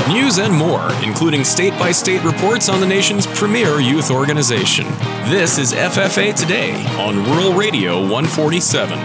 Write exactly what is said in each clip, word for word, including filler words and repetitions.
News and more, including state-by-state reports on the nation's premier youth organization. This is F F A Today on Rural Radio one forty-seven.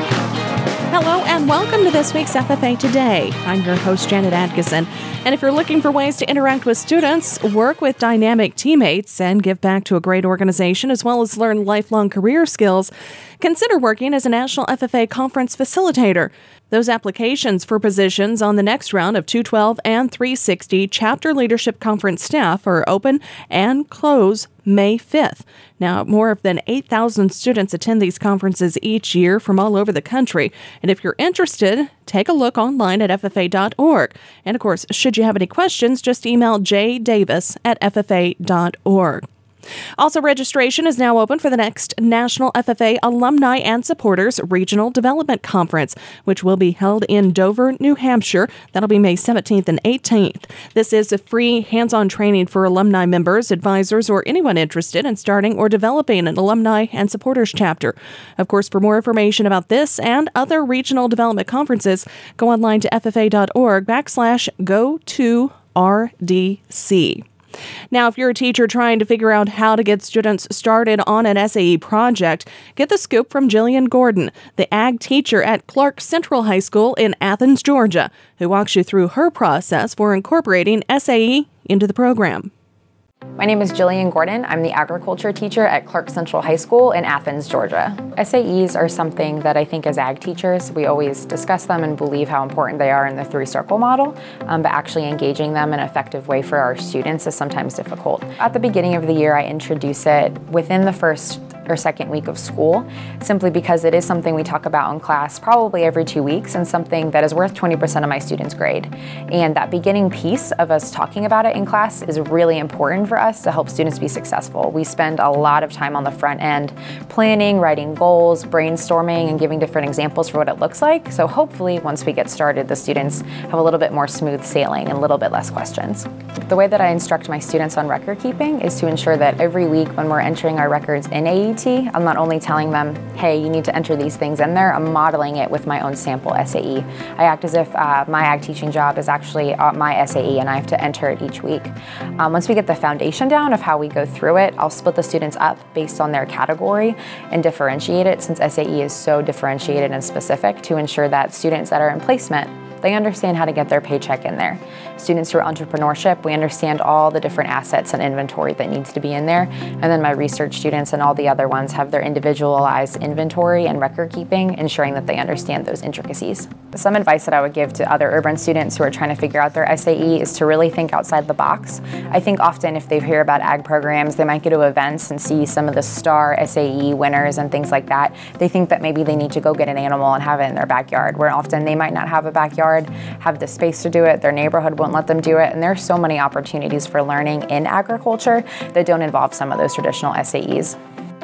Hello and welcome to this week's F F A Today. I'm your host, Janet Atkinson. And if you're looking for ways to interact with students, work with dynamic teammates, and give back to a great organization, as well as learn lifelong career skills, consider working as a National F F A Conference facilitator. Those applications for positions on the next round of two twelve and three sixty Chapter Leadership Conference staff are open and close May fifth. Now, more than eight thousand students attend these conferences each year from all over the country. And if you're interested, take a look online at F F A dot org. And of course, should you have any questions, just email j davis at F F A dot org. Also, registration is now open for the next National F F A Alumni and Supporters Regional Development Conference, which will be held in Dover, New Hampshire. That'll be May seventeenth and eighteenth. This is a free hands-on training for alumni members, advisors, or anyone interested in starting or developing an alumni and supporters chapter. Of course, for more information about this and other regional development conferences, go online to F F A dot org backslash go to R D C. Now, if you're a teacher trying to figure out how to get students started on an S A E project, get the scoop from Jillian Gordon, the ag teacher at Clark Central High School in Athens, Georgia, who walks you through her process for incorporating S A E into the program. My name is Jillian Gordon. I'm the agriculture teacher at Clark Central High School in Athens, Georgia. S A Es are something that I think as ag teachers, we always discuss them and believe how important they are in the three-circle model, um, but actually engaging them in an effective way for our students is sometimes difficult. At the beginning of the year, I introduce it within the first or second week of school, simply because it is something we talk about in class probably every two weeks and something that is worth twenty percent of my students' grade. And that beginning piece of us talking about it in class is really important for us to help students be successful. We spend a lot of time on the front end planning, writing goals, brainstorming, and giving different examples for what it looks like. So hopefully once we get started, the students have a little bit more smooth sailing and a little bit less questions. The way that I instruct my students on record keeping is to ensure that every week when we're entering our records in A E T, I'm not only telling them, hey, you need to enter these things in there, I'm modeling it with my own sample S A E. I act as if uh, my ag teaching job is actually uh, my S A E and I have to enter it each week. Um, once we get the foundation down of how we go through it, I'll split the students up based on their category and differentiate it, since S A E is so differentiated and specific, to ensure that students that are in placement, they understand how to get their paycheck in there. Students who are entrepreneurship, we understand all the different assets and inventory that needs to be in there. And then my research students and all the other ones have their individualized inventory and record keeping, ensuring that they understand those intricacies. Some advice that I would give to other urban students who are trying to figure out their S A E is to really think outside the box. I think often if they hear about ag programs, they might go to events and see some of the star S A E winners and things like that. They think that maybe they need to go get an animal and have it in their backyard, where often they might not have a backyard, have the space to do it, their neighborhood won't let them do it, and there are so many opportunities for learning in agriculture that don't involve some of those traditional S A Es.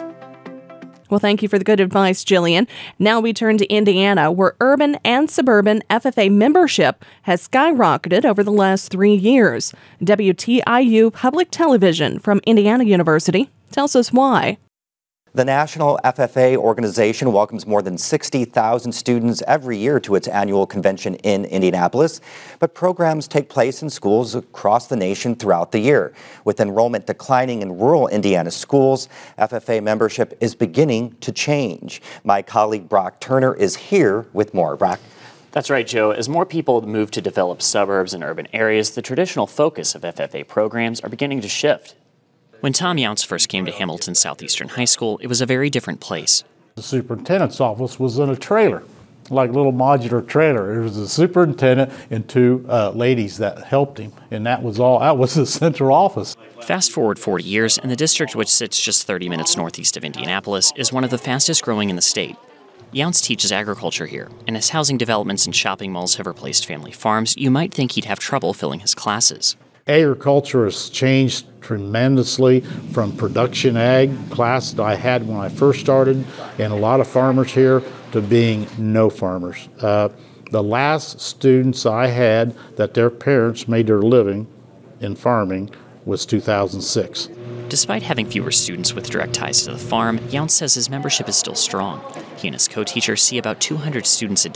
Well, thank you for the good advice, Jillian. Now we turn to Indiana, where urban and suburban F F A membership has skyrocketed over the last three years. W T I U Public Television from Indiana University tells us why. The National F F A organization welcomes more than sixty thousand students every year to its annual convention in Indianapolis, but programs take place in schools across the nation throughout the year. With enrollment declining in rural Indiana schools, F F A membership is beginning to change. My colleague Brock Turner is here with more. Brock? That's right, Joe. As more people move to develop suburbs and urban areas, the traditional focus of F F A programs are beginning to shift. When Tom Younts first came to Hamilton Southeastern High School, it was a very different place. The superintendent's office was in a trailer, like a little modular trailer. It was the superintendent and two uh, ladies that helped him, and that was all. That was the central office. Fast forward forty years, and the district, which sits just thirty minutes northeast of Indianapolis, is one of the fastest growing in the state. Younts teaches agriculture here, and as housing developments and shopping malls have replaced family farms, you might think he'd have trouble filling his classes. Agriculture has changed tremendously from production ag class that I had when I first started, and a lot of farmers here, to being no farmers. Uh, the last students I had that their parents made their living in farming was two thousand six. Despite having fewer students with direct ties to the farm, Younts says his membership is still strong. He and his co-teacher see about two hundred students a day.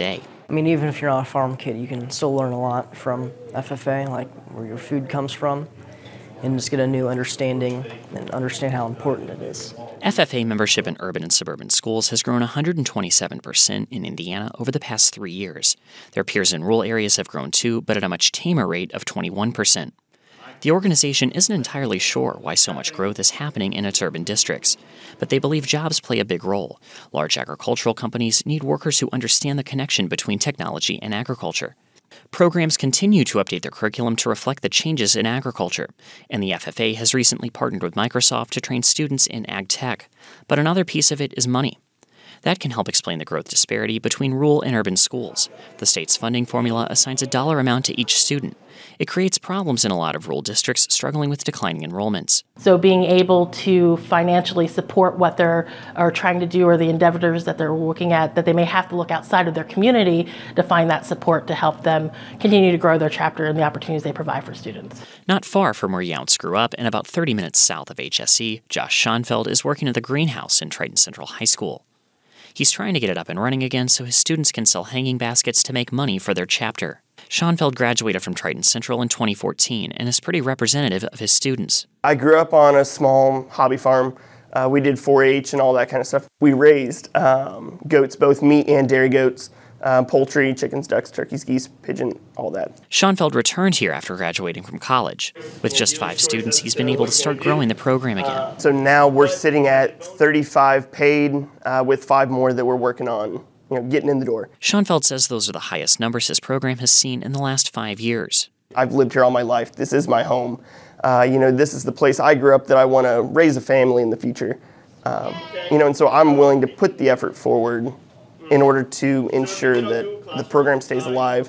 I mean, even if you're not a farm kid, you can still learn a lot from F F A, like where your food comes from, and just get a new understanding and understand how important it is. F F A membership in urban and suburban schools has grown one hundred twenty-seven percent in Indiana over the past three years. Their peers in rural areas have grown too, but at a much tamer rate of twenty-one percent. The organization isn't entirely sure why so much growth is happening in its urban districts, but they believe jobs play a big role. Large agricultural companies need workers who understand the connection between technology and agriculture. Programs continue to update their curriculum to reflect the changes in agriculture, and the F F A has recently partnered with Microsoft to train students in ag tech. But another piece of it is money. That can help explain the growth disparity between rural and urban schools. The state's funding formula assigns a dollar amount to each student. It creates problems in a lot of rural districts struggling with declining enrollments. So being able to financially support what they're are trying to do or the endeavors that they're looking at, that they may have to look outside of their community to find that support to help them continue to grow their chapter and the opportunities they provide for students. Not far from where Younts grew up and about thirty minutes south of H S E, Josh Schoenfeld is working at the greenhouse in Triton Central High School. He's trying to get it up and running again so his students can sell hanging baskets to make money for their chapter. Schoenfeld graduated from Triton Central in twenty fourteen and is pretty representative of his students. I grew up on a small hobby farm. Uh, we did four H and all that kind of stuff. We raised um, goats, both meat and dairy goats, uh, poultry, chickens, ducks, turkeys, geese, pigeon, all that. Schoenfeld returned here after graduating from college. With just five students, he's been able to start growing the program again. Uh, so now we're sitting at thirty-five paid uh, with five more that we're working on, you know, getting in the door. Schoenfeld says those are the highest numbers his program has seen in the last five years. I've lived here all my life. This is my home. Uh, you know, this is the place I grew up that I want to raise a family in the future. Um, you know, and so I'm willing to put the effort forward in order to ensure that the program stays alive.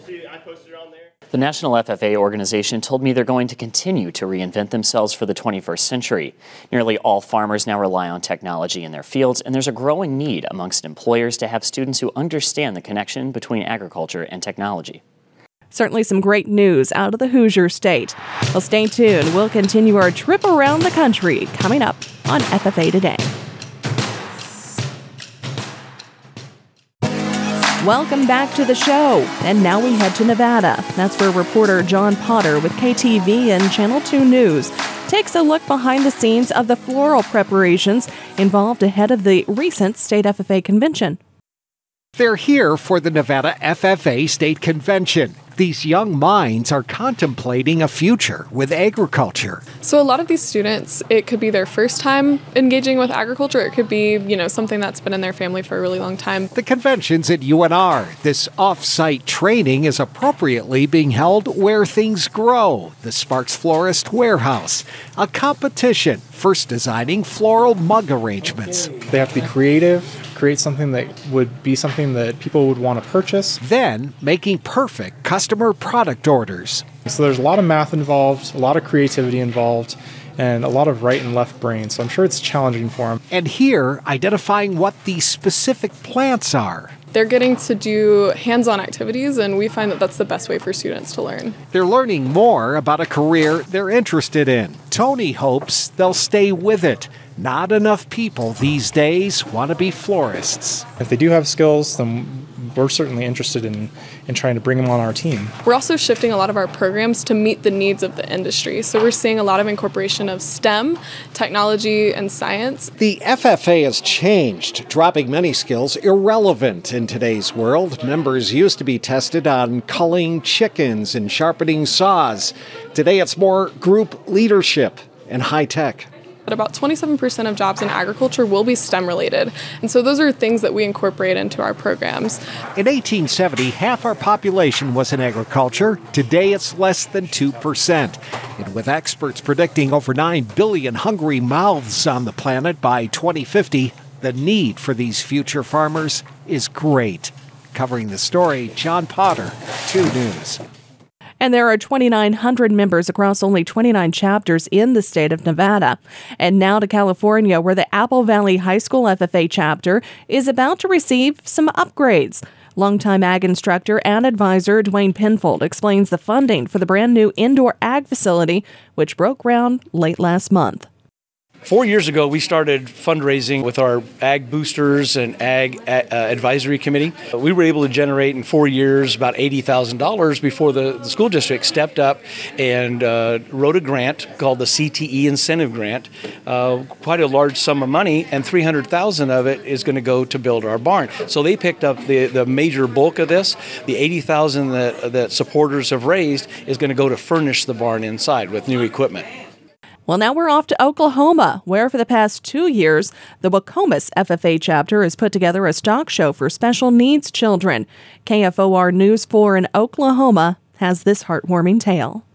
The National F F A organization told me they're going to continue to reinvent themselves for the twenty-first century. Nearly all farmers now rely on technology in their fields, and there's a growing need amongst employers to have students who understand the connection between agriculture and technology. Certainly some great news out of the Hoosier State. Well, stay tuned. We'll continue our trip around the country coming up on F F A Today. Welcome back to the show. And now we head to Nevada. That's where reporter John Potter with K T V and Channel two News takes a look behind the scenes of the floral preparations involved ahead of the recent State F F A convention. They're here for the Nevada F F A State Convention. These young minds are contemplating a future with agriculture. So a lot of these students, it could be their first time engaging with agriculture. It could be, you know, something that's been in their family for a really long time. The convention's at U N R. This off-site training is appropriately being held where things grow, the Sparks Florist Warehouse, a competition first designing floral mug arrangements. They have to be creative, create something that would be something that people would want to purchase. Then making perfect customer product orders. So there's a lot of math involved, a lot of creativity involved, and a lot of right and left brain. So I'm sure it's challenging for them. And here, identifying what the specific plants are. They're getting to do hands-on activities, and we find that that's the best way for students to learn. They're learning more about a career they're interested in. Tony hopes they'll stay with it. Not enough people these days want to be florists. If they do have skills, then we're certainly interested in, in trying to bring them on our team. We're also shifting a lot of our programs to meet the needs of the industry. So we're seeing a lot of incorporation of STEM, technology, and science. The F F A has changed, dropping many skills irrelevant in today's world. Members used to be tested on culling chickens and sharpening saws. Today it's more group leadership and high tech. But about twenty-seven percent of jobs in agriculture will be STEM related. And so those are things that we incorporate into our programs. In eighteen seventy, half our population was in agriculture. Today, it's less than two percent. And with experts predicting over nine billion hungry mouths on the planet by twenty fifty, the need for these future farmers is great. Covering the story, John Potter, two News. And there are twenty-nine hundred members across only twenty-nine chapters in the state of Nevada. And now to California, where the Apple Valley High School F F A chapter is about to receive some upgrades. Longtime ag instructor and advisor Dwayne Penfold explains the funding for the brand new indoor ag facility, which broke ground late last month. Four years ago, we started fundraising with our Ag Boosters and Ag uh, Advisory Committee. We were able to generate in four years about eighty thousand dollars before the, the school district stepped up and uh, wrote a grant called the C T E Incentive Grant, uh, quite a large sum of money, and three hundred thousand dollars of it is going to go to build our barn. So they picked up the, the major bulk of this. The eighty thousand dollars that, that supporters have raised is going to go to furnish the barn inside with new equipment. Well, now we're off to Oklahoma, where for the past two years, the Wacomas F F A chapter has put together a stock show for special needs children. K F O R News four in Oklahoma has this heartwarming tale.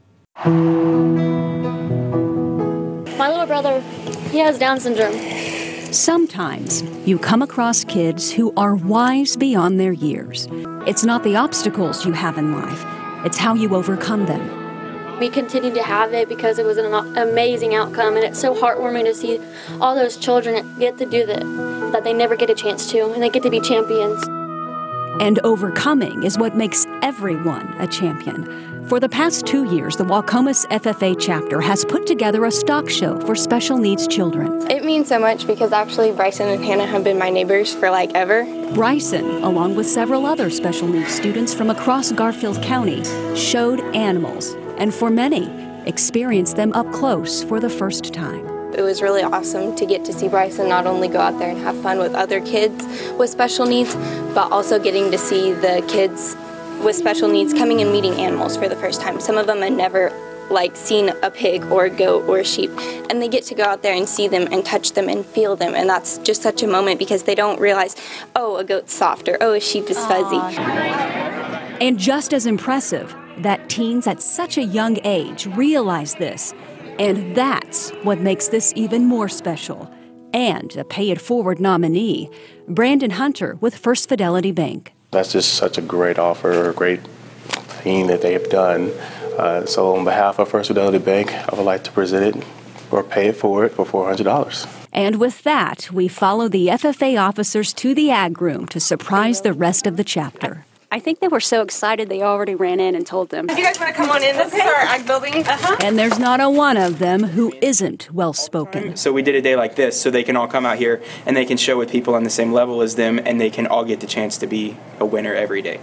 My little brother, he has Down syndrome. Sometimes you come across kids who are wise beyond their years. It's not the obstacles you have in life, it's how you overcome them. We continue to have it because it was an amazing outcome, and it's so heartwarming to see all those children get to do that, that they never get a chance to, and they get to be champions. And overcoming is what makes everyone a champion. For the past two years, the Wacomas F F A chapter has put together a stock show for special needs children. It means so much because actually Bryson and Hannah have been my neighbors for like ever. Bryson, along with several other special needs students from across Garfield County, showed animals, and for many, experienced them up close for the first time. It was really awesome to get to see Bryson not only go out there and have fun with other kids with special needs, but also getting to see the kids with special needs coming and meeting animals for the first time. Some of them had never like seen a pig or a goat or a sheep, and they get to go out there and see them and touch them and feel them, and that's just such a moment because they don't realize, oh, a goat's soft, or oh, a sheep is fuzzy. Aww. And just as impressive, that teens at such a young age realize this. And that's what makes this even more special. And a Pay It Forward nominee, Brandon Hunter with First Fidelity Bank. That's just such a great offer, a great thing that they have done. Uh, so on behalf of First Fidelity Bank, I would like to present it or pay it forward for four hundred dollars. And with that, we follow the F F A officers to the Ag Room to surprise the rest of the chapter. I think they were so excited they already ran in and told them. If you guys want to come on in, this is our ag building. Uh-huh. And there's not a one of them who isn't well-spoken. So we did a day like this so they can all come out here and they can show with people on the same level as them, and they can all get the chance to be a winner every day.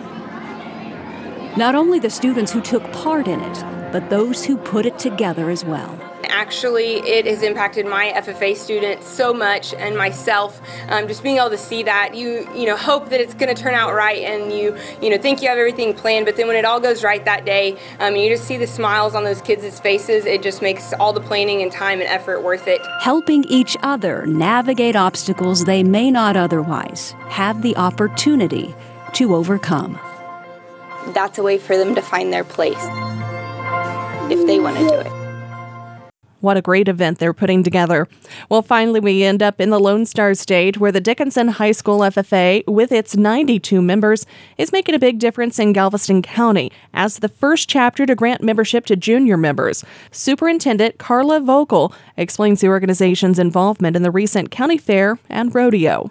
Not only the students who took part in it, but those who put it together as well. Actually, it has impacted my F F A students so much, and myself. Um, just being able to see that, you you know, hope that it's going to turn out right, and you you know think you have everything planned. But then when it all goes right that day, um, and you just see the smiles on those kids' faces, it just makes all the planning and time and effort worth it. Helping each other navigate obstacles they may not otherwise have the opportunity to overcome. That's a way for them to find their place if they want to do it. What a great event they're putting together. Well, finally, we end up in the Lone Star State, where the Dickinson High School F F A, with its ninety-two members, is making a big difference in Galveston County as the first chapter to grant membership to junior members. Superintendent Carla Vogel explains the organization's involvement in the recent county fair and rodeo.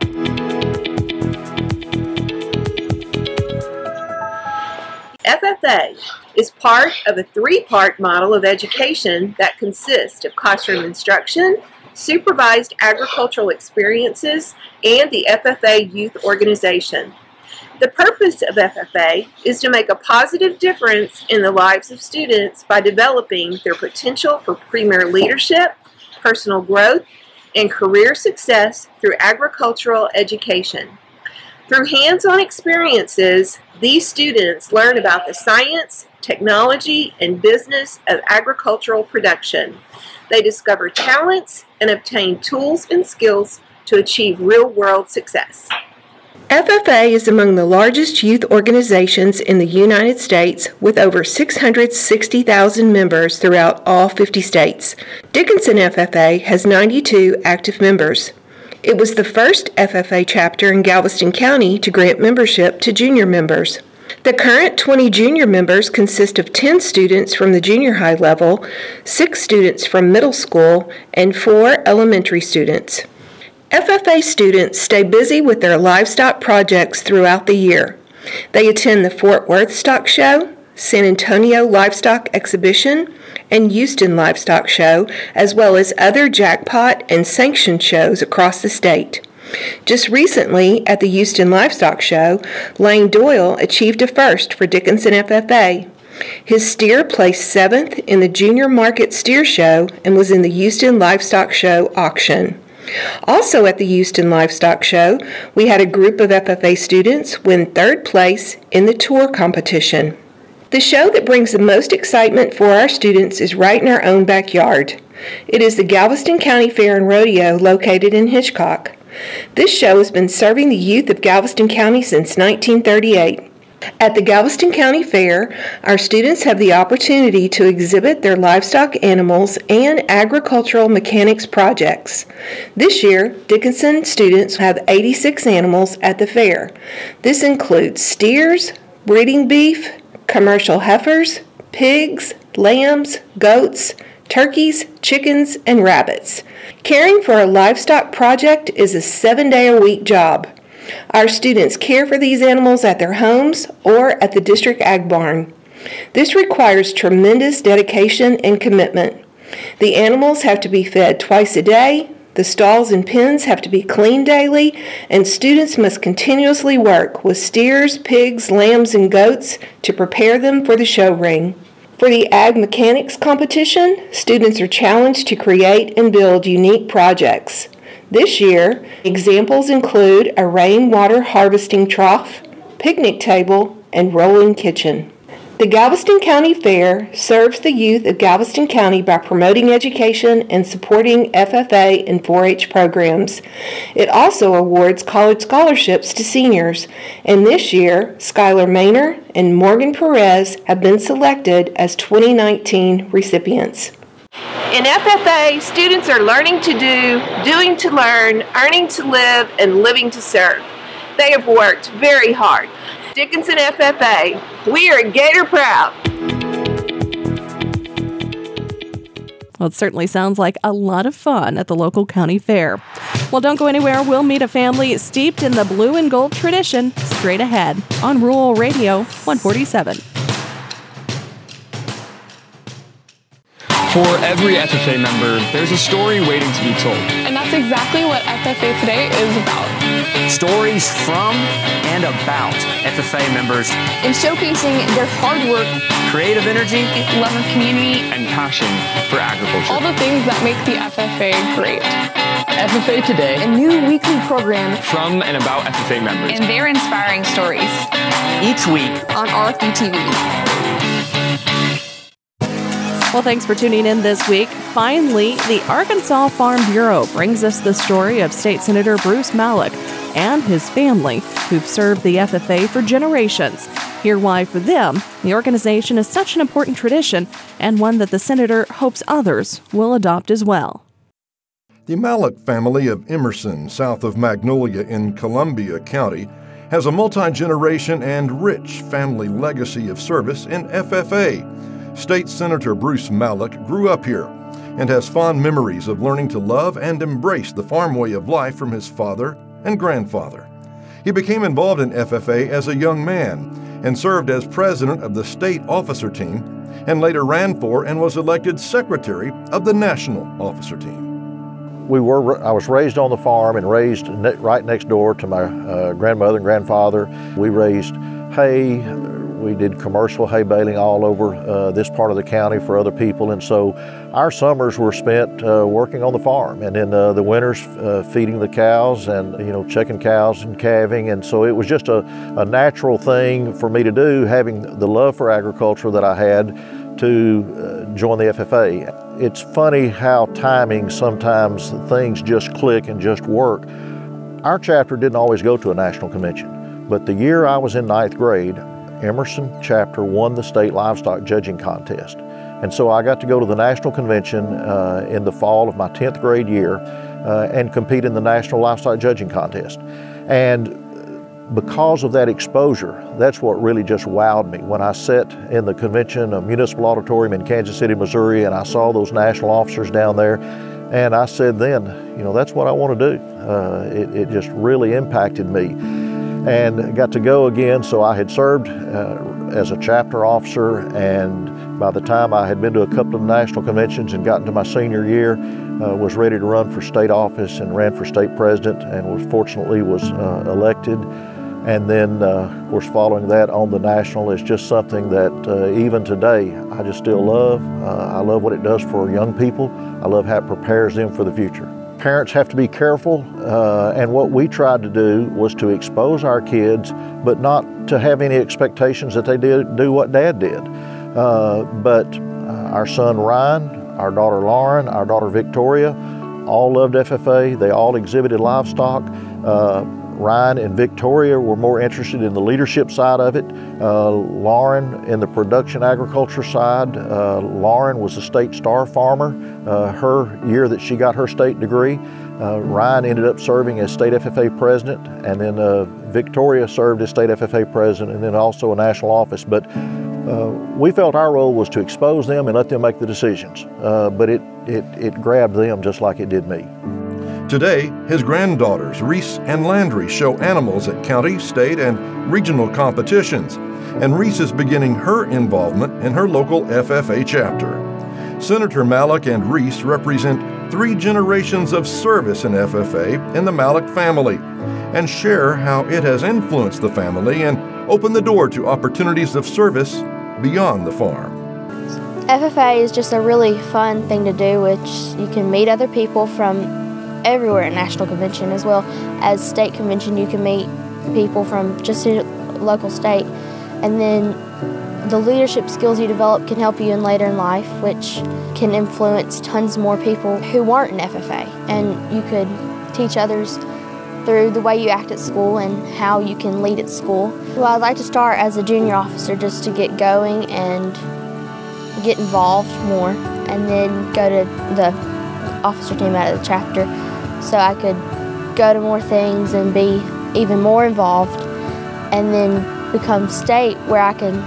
F F A is part of a three-part model of education that consists of classroom instruction, supervised agricultural experiences, and the F F A Youth Organization. The purpose of F F A is to make a positive difference in the lives of students by developing their potential for premier leadership, personal growth, and career success through agricultural education. Through hands-on experiences, these students learn about the science, technology, and business of agricultural production. They discover talents and obtain tools and skills to achieve real-world success. F F A is among the largest youth organizations in the United States, with over six hundred sixty thousand members throughout all fifty states. Dickinson F F A has ninety-two active members. It was the first F F A chapter in Galveston County to grant membership to junior members. The current twenty junior members consist of ten students from the junior high level, six students from middle school, and four elementary students. F F A students stay busy with their livestock projects throughout the year. They attend the Fort Worth Stock Show, San Antonio Livestock Exhibition, and Houston Livestock Show, as well as other jackpot and sanctioned shows across the state. Just recently, at the Houston Livestock Show, Lane Doyle achieved a first for Dickinson F F A. His steer placed seventh in the Junior Market Steer Show and was in the Houston Livestock Show auction. Also at the Houston Livestock Show, we had a group of F F A students win third place in the tour competition. The show that brings the most excitement for our students is right in our own backyard. It is the Galveston County Fair and Rodeo located in Hitchcock. This show has been serving the youth of Galveston County since nineteen thirty-eight. At the Galveston County Fair, our students have the opportunity to exhibit their livestock animals and agricultural mechanics projects. This year, Dickinson students have eighty-six animals at the fair. This includes steers, breeding beef, commercial heifers, pigs, lambs, goats, turkeys, chickens, and rabbits. Caring for a livestock project is a seven-day-a-week job. Our students care for these animals at their homes or at the district ag barn. This requires tremendous dedication and commitment. The animals have to be fed twice a day, the stalls and pens have to be cleaned daily, and students must continuously work with steers, pigs, lambs, and goats to prepare them for the show ring. For the Ag Mechanics competition, students are challenged to create and build unique projects. This year, examples include a rainwater harvesting trough, picnic table, and rolling kitchen. The Galveston County Fair serves the youth of Galveston County by promoting education and supporting F F A and four H programs. It also awards college scholarships to seniors, and this year, Skylar Maynor and Morgan Perez have been selected as twenty nineteen recipients. In F F A, students are learning to do, doing to learn, earning to live, and living to serve. They have worked very hard. Dickinson F F A, we are Gator proud. Well, it certainly sounds like a lot of fun at the local county fair. Well, don't go anywhere. We'll meet a family steeped in the blue and gold tradition straight ahead on Rural Radio one forty-seven. For every F F A member, there's a story waiting to be told. And that's exactly what F F A Today is about. Stories from and about F F A members. And showcasing their hard work, creative energy, love of community, and passion for agriculture. All the things that make the F F A great. F F A Today, a new weekly program from and about F F A members. And their inspiring stories. Each week on R F B T V. Well, thanks for tuning in this week. Finally, the Arkansas Farm Bureau brings us the story of State Senator Bruce Malloch and his family, who've served the F F A for generations. Hear why, for them, the organization is such an important tradition and one that the senator hopes others will adopt as well. The Malloch family of Emerson, south of Magnolia in Columbia County, has a multi-generation and rich family legacy of service in F F A. State Senator Bruce Malloch grew up here and has fond memories of learning to love and embrace the farm way of life from his father and grandfather. He became involved in F F A as a young man and served as president of the state officer team and later ran for and was elected secretary of the national officer team. We were, I was raised on the farm and raised ne- right next door to my uh, grandmother and grandfather. We raised hay. We did commercial hay baling all over uh, this part of the county for other people, and so our summers were spent uh, working on the farm, and in uh, the winters uh, feeding the cows and you know checking cows and calving, and so it was just a, a natural thing for me to do, having the love for agriculture that I had, to uh, join the F F A. It's funny how timing, sometimes things just click and just work. Our chapter didn't always go to a national convention, but the year I was in ninth grade, Emerson chapter won the state livestock judging contest. And so I got to go to the national convention uh, in the fall of my tenth grade year uh, and compete in the national livestock judging contest. And because of that exposure, that's what really just wowed me. When I sat in the convention, a municipal auditorium in Kansas City, Missouri, and I saw those national officers down there, and I said then, you know, that's what I want to do. Uh, it, it just really impacted me. And got to go again, so I had served uh, as a chapter officer, and by the time I had been to a couple of national conventions and gotten to my senior year, uh, was ready to run for state office and ran for state president, and was fortunately was uh, elected. And then, uh, of course, following that on the national is just something that uh, even today I just still love. Uh, I love what it does for young people. I love how it prepares them for the future. Parents have to be careful, uh, and what we tried to do was to expose our kids, but not to have any expectations that they did do what Dad did. Uh, but uh, our son Ryan, our daughter Lauren, our daughter Victoria, all loved F F A. They all exhibited livestock. Uh, Ryan and Victoria were more interested in the leadership side of it. Uh, Lauren in the production agriculture side. Uh, Lauren was a state star farmer uh, her year that she got her state degree. Uh, Ryan ended up serving as state F F A president, and then uh, Victoria served as state F F A president and then also a national office. But uh, we felt our role was to expose them and let them make the decisions. Uh, but it, it, it grabbed them just like it did me. Today, his granddaughters, Reese and Landry, show animals at county, state, and regional competitions, and Reese is beginning her involvement in her local F F A chapter. Senator Malek and Reese represent three generations of service in F F A in the Malek family, and share how it has influenced the family and opened the door to opportunities of service beyond the farm. F F A is just a really fun thing to do, which you can meet other people from everywhere at National Convention, as well as State Convention. You can meet people from just a local state, and then the leadership skills you develop can help you in later in life, which can influence tons more people who aren't in F F A, and you could teach others through the way you act at school and how you can lead at school. Well, I'd like to start as a junior officer just to get going and get involved more, and then go to the officer team out of the chapter, so I could go to more things and be even more involved, and then become state where I can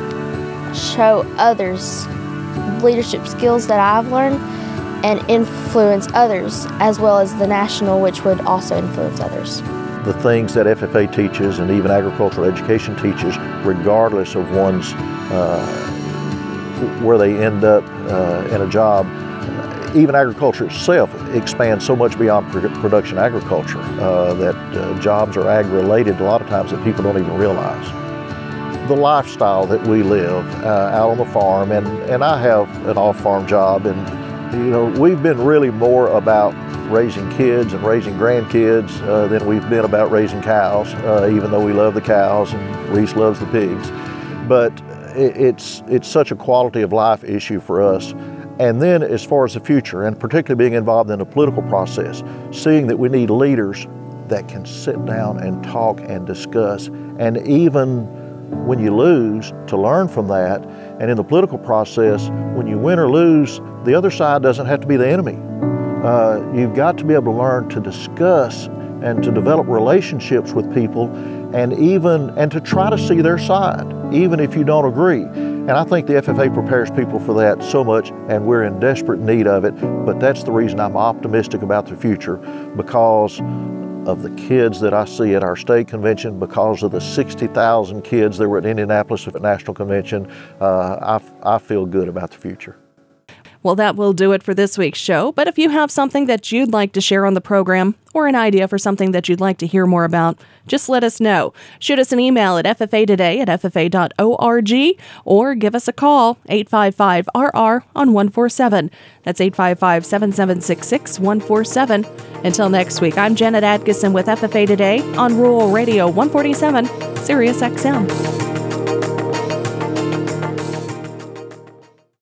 show others leadership skills that I've learned and influence others, as well as the national, which would also influence others. The things that F F A teaches and even agricultural education teaches, regardless of one's uh, where they end up uh, in a job, even agriculture itself expands so much beyond production agriculture uh, that uh, jobs are ag-related a lot of times that people don't even realize. The lifestyle that we live uh, out on the farm, and, and I have an off-farm job, and you know, we've been really more about raising kids and raising grandkids uh, than we've been about raising cows, uh, even though we love the cows and Reese loves the pigs. But it, it's, it's such a quality of life issue for us. And then as far as the future, and particularly being involved in the political process, seeing that we need leaders that can sit down and talk and discuss, and even when you lose, to learn from that. And in the political process, when you win or lose, the other side doesn't have to be the enemy. Uh, you've got to be able to learn to discuss and to develop relationships with people, and even and to try to see their side, even if you don't agree. And I think the F F A prepares people for that so much, and we're in desperate need of it. But that's the reason I'm optimistic about the future, because of the kids that I see at our state convention, because of the sixty thousand kids that were at Indianapolis at National Convention. Uh, I, I feel good about the future. Well, that will do it for this week's show. But if you have something that you'd like to share on the program, or an idea for something that you'd like to hear more about, just let us know. Shoot us an email at f f a today at f f a dot org, or give us a call, eight five five R R on one four seven. That's eight five five, seven seven six, six one four seven. Until next week, I'm Janet Adkisson with F F A Today on Rural Radio one forty-seven, Sirius X M.